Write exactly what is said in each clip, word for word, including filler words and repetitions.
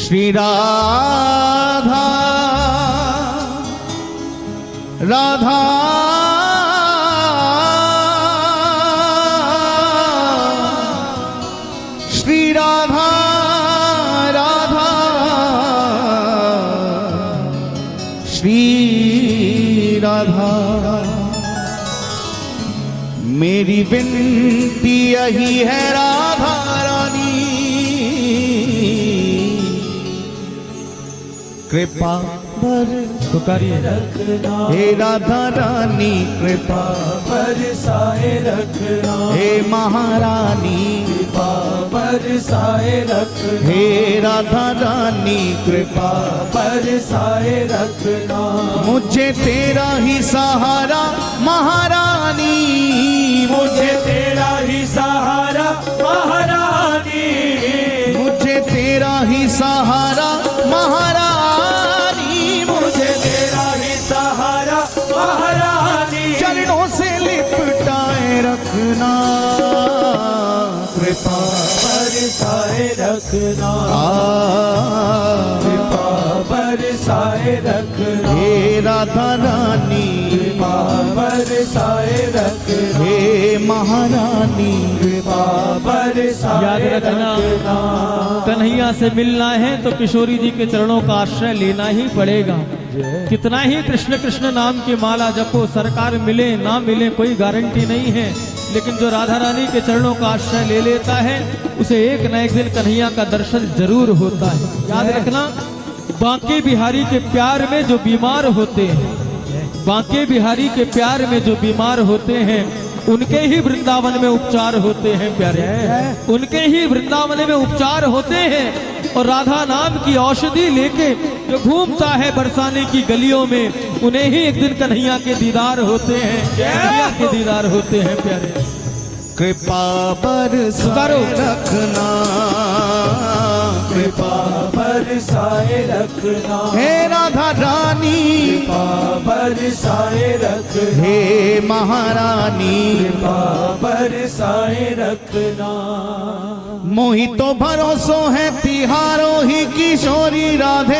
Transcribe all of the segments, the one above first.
श्री राधा राधा श्री राधा राधा श्री राधा। मेरी विनती यही है राधा रानी, कृपा पुकारिए रखना हे राधा रानी, कृपा बरसाए रखना हे महारानी, कृपा बरसाए रखना हे राधा रानी, कृपा बरसाए रखना। मुझे तेरा ही सहारा महारानी, मुझे तेरा ही सहारा महारानी, मुझे तेरा ही सहारा महारानी, मुझे तेरा ही सहारा महारानी। चरणों से लिपटाए रखना, कृपा बरसाए रखना कृपा बरसाए रखना हे राधा रानी, कृपा बरसाए रखना हे महारानी, कृपा बरसाए याद रखना, कन्हैया से मिलना है तो किशोरी जी के चरणों का आश्रय लेना ही पड़ेगा। कितना ही कृष्ण कृष्ण नाम की माला जपो, सरकार मिले ना मिले कोई गारंटी नहीं है, लेकिन जो राधा रानी के चरणों का आश्रय ले लेता है उसे एक न एक दिन कन्हैया का दर्शन जरूर होता है। याद रखना, बांके बिहारी के प्यार में जो बीमार होते हैं, बांके बिहारी के प्यार में जो बीमार होते हैं उनके ही वृंदावन में उपचार होते हैं प्यारे, उनके ही वृंदावन में उपचार होते हैं। और राधा नाम की औषधि लेके जो घूमता है बरसाने की गलियों में, उन्हें ही एक दिन कन्हैया के दीदार होते हैं, कन्हैया के दीदार होते हैं प्यारे। कृपा बरसाए रखना, कृपा बरसाए रखना हे राधा रानी, कृपा बरसाए रखना हे महारानी, कृपा बरसाए रखना। मोहि तो भरोसो है तिहारो ही किशोरी राधे,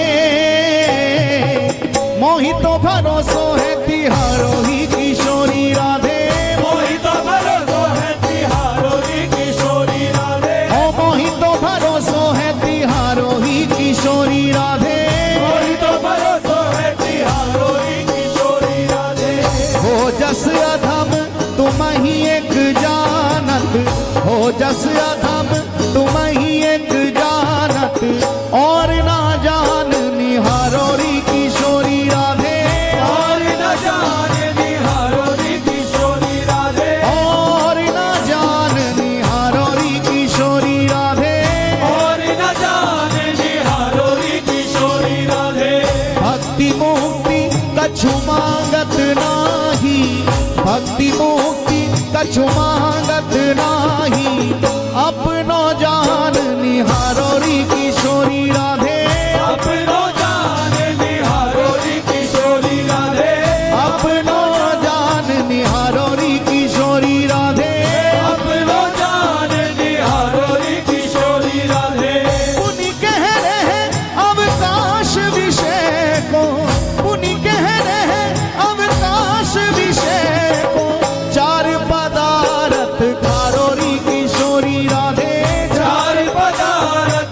मोहि तो भरोसो है तिहारो ही किशोरी राधे, मोहि तो भरोसो है तिहारो ही किशोरी राधे, ओ मोहि तो भरोसो है तिहारो ही किशोरी राधे, मोहि तो भरोसो है तिहारो ही किशोरी राधे। हो जस अधम तुम ही एक जानत, हो जस अधम तुम ही एक जानत, और ना जान निहारोरी किशोरी राधे, और न जाने निहारोरी किशोरी राधे, और ना जान निहारोरी किशोरी राधे, और न जाने निहारोरी किशोरी राधे। भक्ति मुक्ति कछु मांगत नाही, भक्ति मुक्ति कछु मांगत नाही, अपनो जान निहारोरी किशोरी राधे, अपनो जाने निहारोरी किशोरी राधे, अपनो जान निहारोरी किशोरी राधे, अपनो जाने निहारोरी किशोरी राधे। पुनि कह रहे अवकाश विषय को, पुनि कह रहे अवकाश विषय को, चार पदार्थ खारोरी किशोरी राधे, चार पदार्थ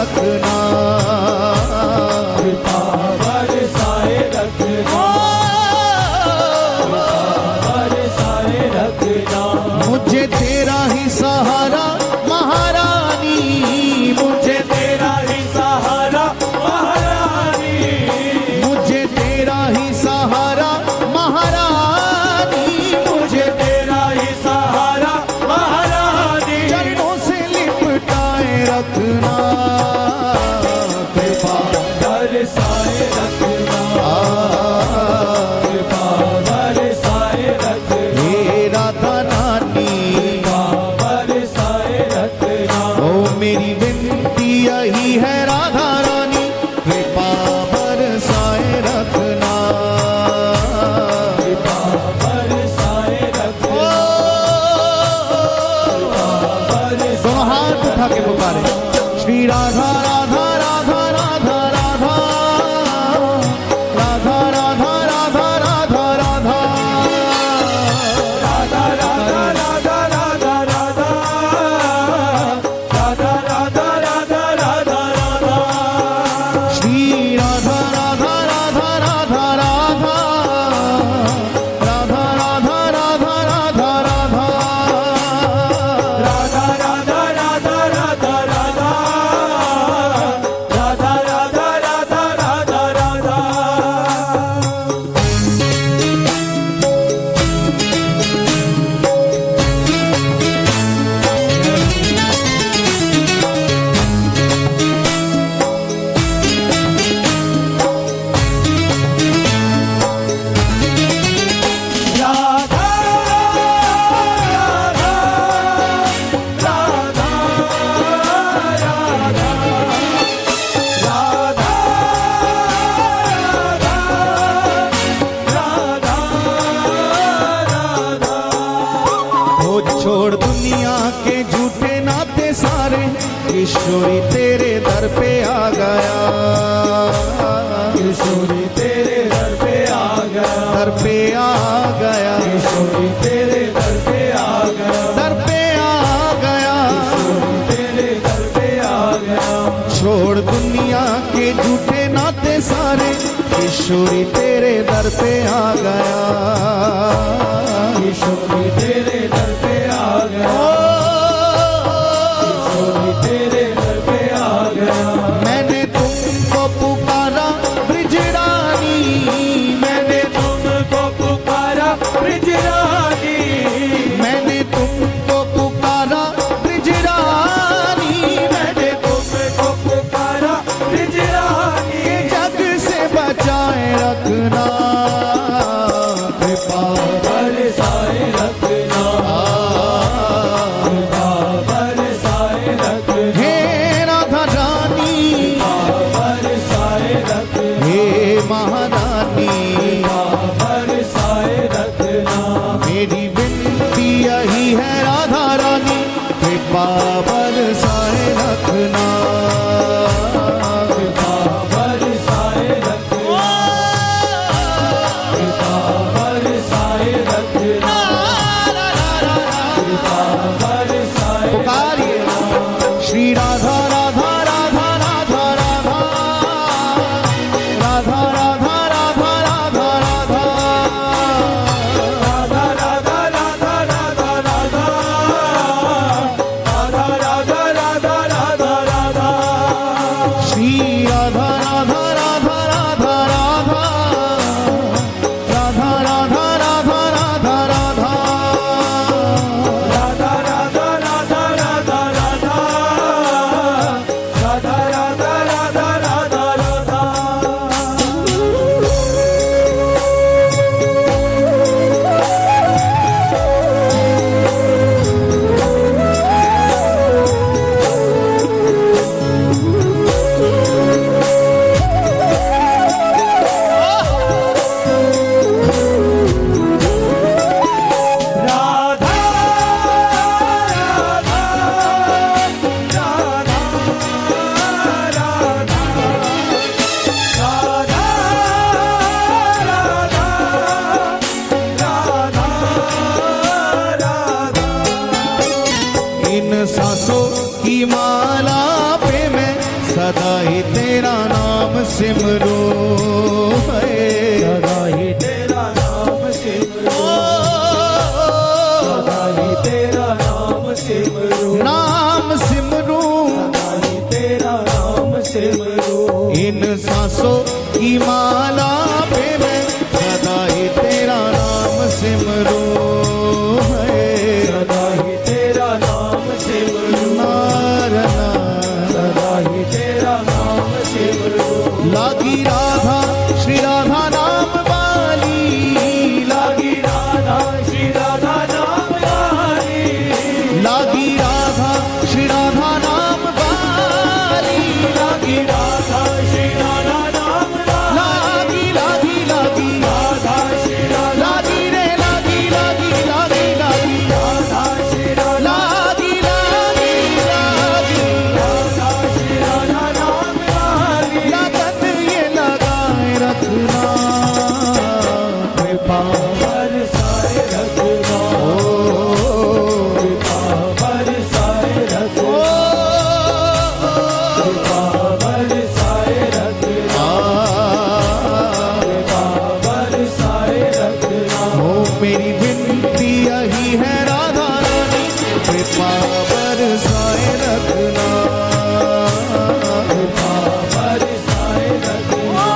रखना, कृपा बरसाए रखना, बरसाए रखना। मुझे तेरा ही सहारा महारानी, मुझे तेरा ही सहारा महारानी, मुझे तेरा ही सहारा महारानी, मुझे तेरा ही सहारा महारानी। चरणों से लिपटाए रखना, कृपा बरसाए रखना, कृपा बरसाए रखना, हे राधा नानी, बरसाए रखना। ओ मेरी विनती यही है राधा रानी, कृपा बरसाए रखना, कृपा बरसाए रखना, दोनों हाथ उठा के पुकारे श्री राधा राधा राधा राधा राधा राधा राधा राधा राधा राधा राधा राधा राधा राधा राधा, राधा राधा राधा राधा राधा, श्री राधा राधा राधा राधा राधा राधा राधा राधा राधा राधा राधा राधा राधा राधा राधा, राधा राधा राधा राधा राधा। राधा राधा राधा राधा, राधा राधा राधा। वो छोड़ दुनिया के झूठे नाते सारे, किशोरी तेरे दर पे आ गया, किशोरी तेरे दर पे आ गया, दर पे आ गया, किशोरी तेरे दर पे आ गया, दर पे आ गया, तेरे दर पे आ गया। छोड़ दुनिया के झूठे नाते सारे, किशोरी तेरे दर पे आ गया, किशोरी तेरे दर पे आ गया, किशोरी तेरे दर पे आ गया। मैंने तुमको पुकारा ब्रिजरानी, मैंने तुमको पुकारा ब्रिजरानी, मैंने तुमको पुकारा ब्रिजरानी, मैंने तुमको पुकारा ब्रिजरानी। जग से बचाए रखना, कृपा बरसाए रखना, सिमरो है, सदा ही तेरा नाम सिमरो, सदा ही तेरा नाम सिमरो, नाम सिमरो, सदा ही तेरा नाम सिमरो। इन सांसों की माला पे मैं सदा ही तेरा नाम सिमरो है, सदा ही तेरा नाम सिमरो, नारना सदा ही तेरा नाम सिमरो। लागी राधा श्री राधा नाम वाली, लागी राधा श्री राधा नाम वाली, लागी राधा श्री राधा नाम वाली, लागी राधा श्री राधा नाम वाली, लागी लागी लागी राधा श्री राधा, लागी रे लागी लागी लागी लागी राधा श्री राधा, लागी लागी लागी राधा श्री राधा नाम वाली। लगन ये लगाए रखना, कृपा बरसाए रखना, कृपा बरसाए रखना, कृपा बरसाए रखना, कृपा बरसाए रखना। ओ मेरी विनती यही है राधा रानी, कृपा बरसाए रखना, कृपा बरसाए रखना,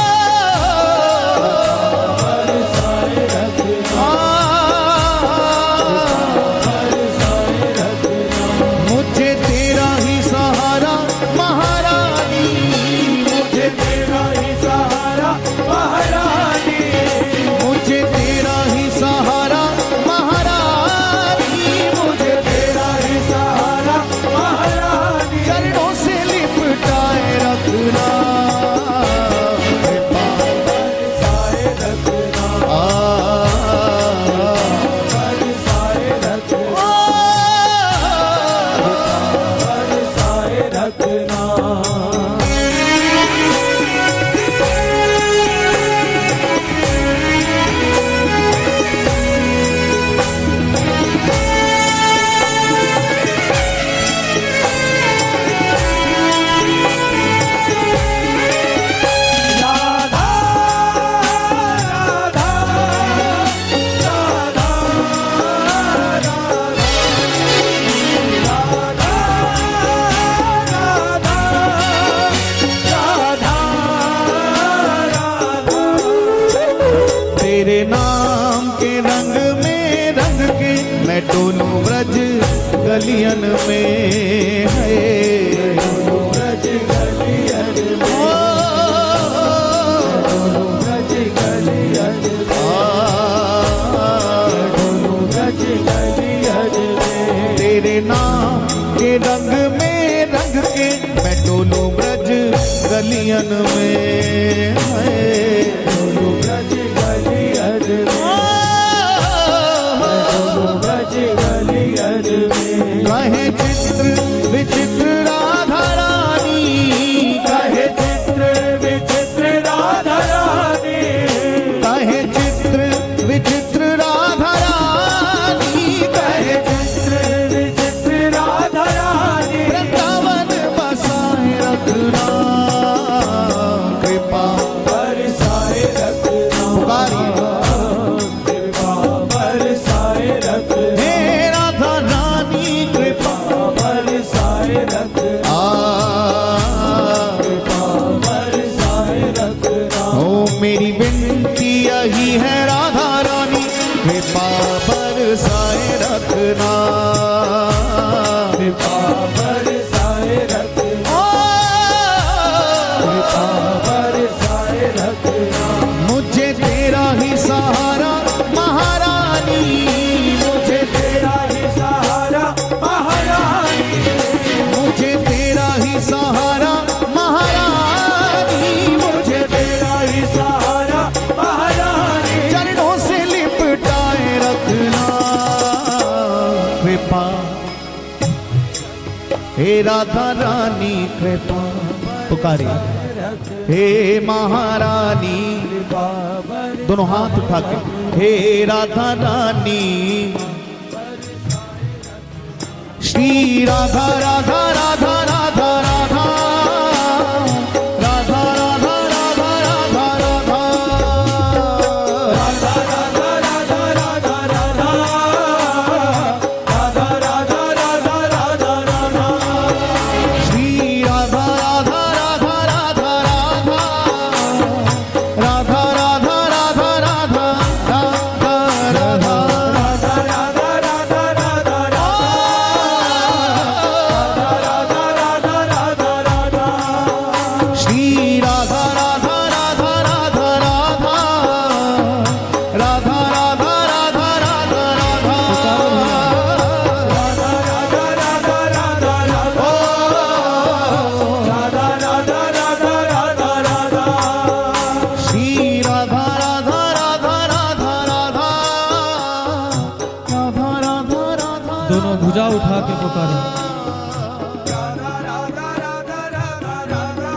बरसाए रखना, बरसाए रखना। मुझे तेरा ही सहारा महारानी, मुझे तेरा ही सहारा महारानी, मुझे तेरा ही सहारा महारानी, मुझे तेरा ही सहारा महारानी। चरणों से लिपटाए रखना, कृपा बरसाए रखना, आ बरसाए रखना, बरसाए रखना। राधा राधा राधा राधा तेरे नाम के रंग में रंग के मैं डोलूं ब्रज गलियन में है, ब्रज गलियन में, ब्रज गलियन में, ब्रज गलियन में। तेरे नाम के रंग में रंग के मैं डोलूं ब्रज गलियन में है, ब्रज गलियन में, ब्रज गलियन में। कहे चित्र विचित्र राधा रानी, कहे चित्र विचित्र राधा रानी, कहे चित्र विचित्र राधा रानी, कहे चित्र विचित्र राधा रानी। वृंदावन बसाए रखना, कृपा बरसाए रखना, पुकारिए। कृपा बरसाए रखना, हे राधा रानी कृपा बरसाए रखना, आ कृपा बरसाए रखना। ओ मेरी विनती यही है राधा रानी, कृपा बरसाए रखना, कृपा बरसाए रखना, कृपा बरसाए रखना। मुझे तेरा ही सहारा महारानी, मुझे तेरा ही सहारा महारानी, मुझे तेरा ही सहारा महारानी, मुझे तेरा ही सहारा महारानी। चरणों से लिपटाए रखना, कृपा हे राधा रानी कृपा, पुकारिए हे महारानी, दोनों हाथ उठा के हे राधा रानी, श्री राधा राधा राधा राधा राधा राधा राधा पुकारो। राधा राधा राधा राधा राधा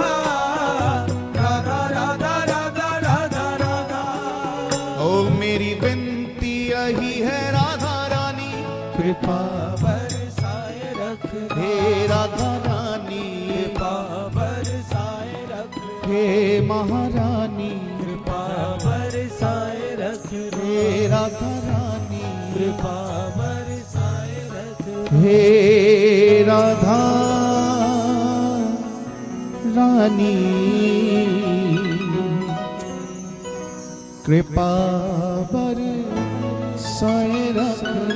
राधा राधा राधा राधा राधा। ओ मेरी विनती यही है राधा रानी, कृपा बरसाए रख हे राधा रानी, कृपा बरसाए रख हे महारानी, कृपा बरसाए रख हे राधा रानी, कृपा बरसाए रख हे राधा रानी, कृपा बरसाए रख।